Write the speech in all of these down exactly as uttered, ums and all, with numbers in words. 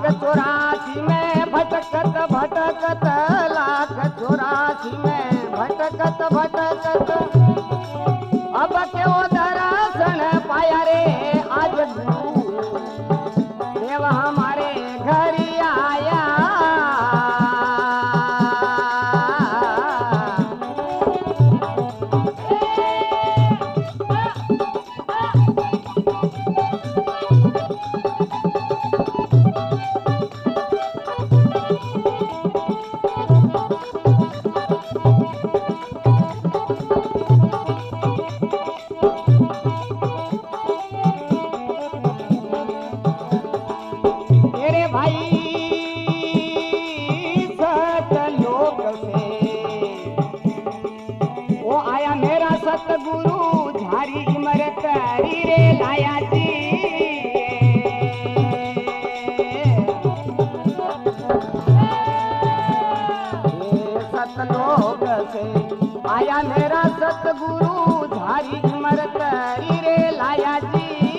लाख चौरासी में भटकत भटकत, लाख चौरासी में भटकत भटकत, अब के वो दर्शन पाया रे आज गुरु देव हमारे घर आया। मेरे भाई सतलोक से वो आया मेरा सतगुरु झारी इमरत रे लाया जी। सतलोक से आया मेरा सतगुरु झारी इमरत रे लाया जी।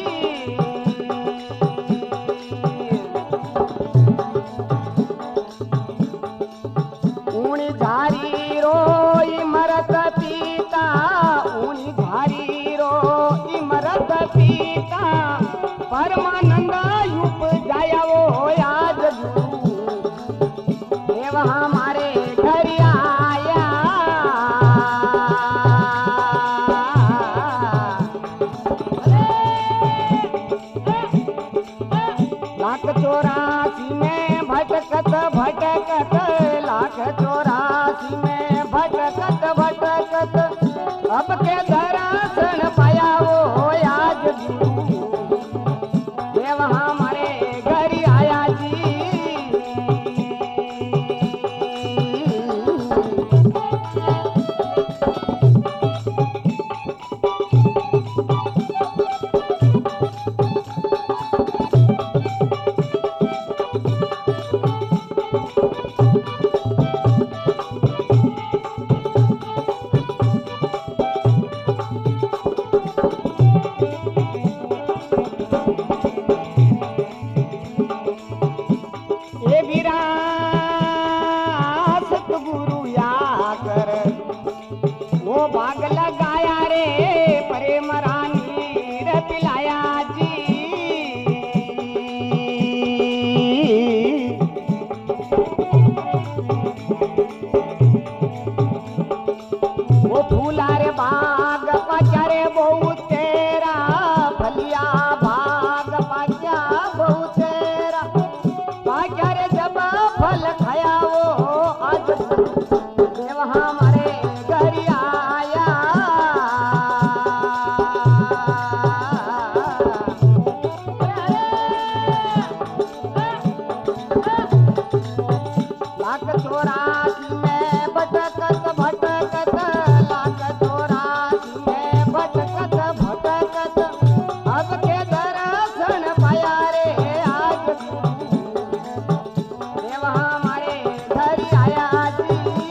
ऊनी झारी रो इमरत पीता, ऊनी झारी रो इमरत पीता, परमानंद युप जाया वो आज गुरु देव हमारे घर आया। लाख चौरासी में भटकत भटकत, लाख चौरासी में भटकत भटकत, अब के दर्शन पाया वो आज गुरु देव हमारे घर आया जी। ये विरासत गुरु या कर वो भाग लगाया रे प्रेम रानी रे पिलाया जी। वो फूला रे बाग पचारे बहु तेरा, फलिया भाग पचा बहु तेरा, बाजार जब फल खाया वो आज देव हमारे घर आया। लाख चौरासी में भटकत भटकत, लाख चौरासी में भटकत भटकत, अब के दर्शन पाया रे आज देव हमारे घर आया जी।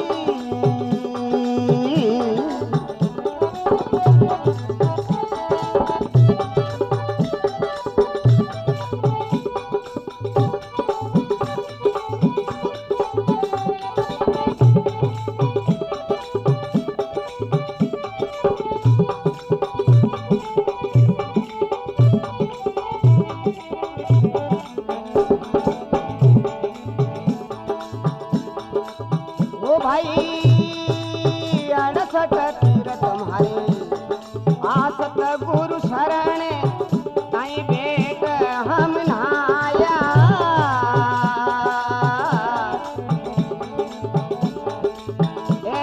ओ भाई अड़सठ तीर तुम्हारे आसत गुरु शरण ताई बेट हम नहाया। ए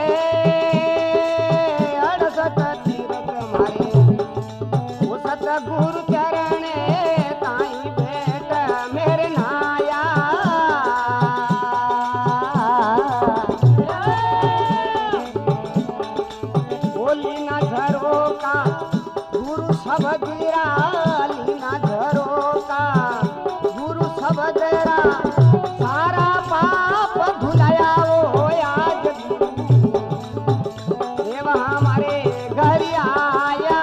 अड़सठ तीर तुम्हारे वो सत गुरु चरण ताई बेट मेरे नहाया। लीना झरो का गुरु सब गिरा, लीना झरो का गुरु सब गिरा, सारा पाप भुलाया वो आज देव हमारे घर आया।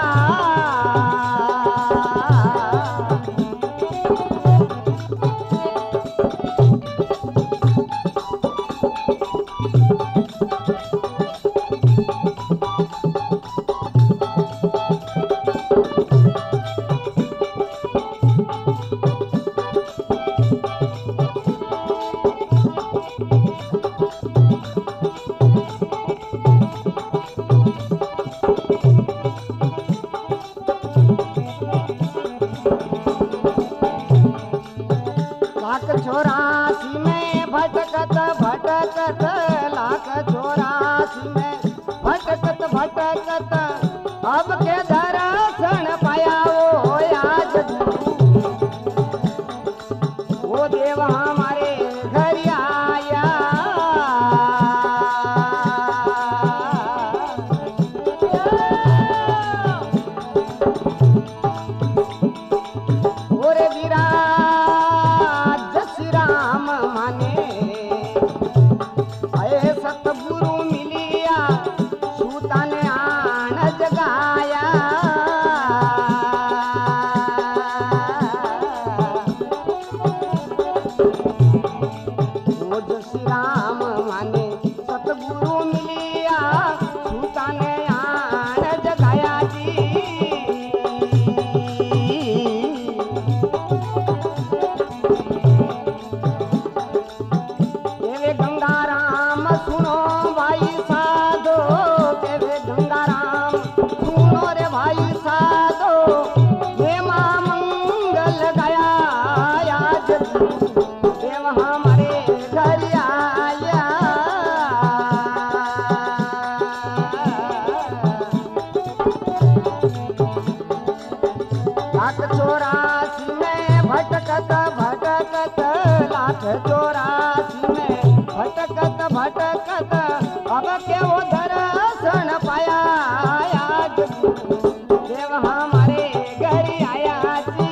लाख चौरासी में भटकत भटकत लाख चौरासी में भटकत भटकत अब के वो दर्शन पाया आज देव हमारे घर आया जी।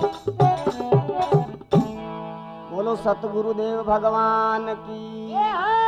बोलो सतगुरुदेव भगवान की।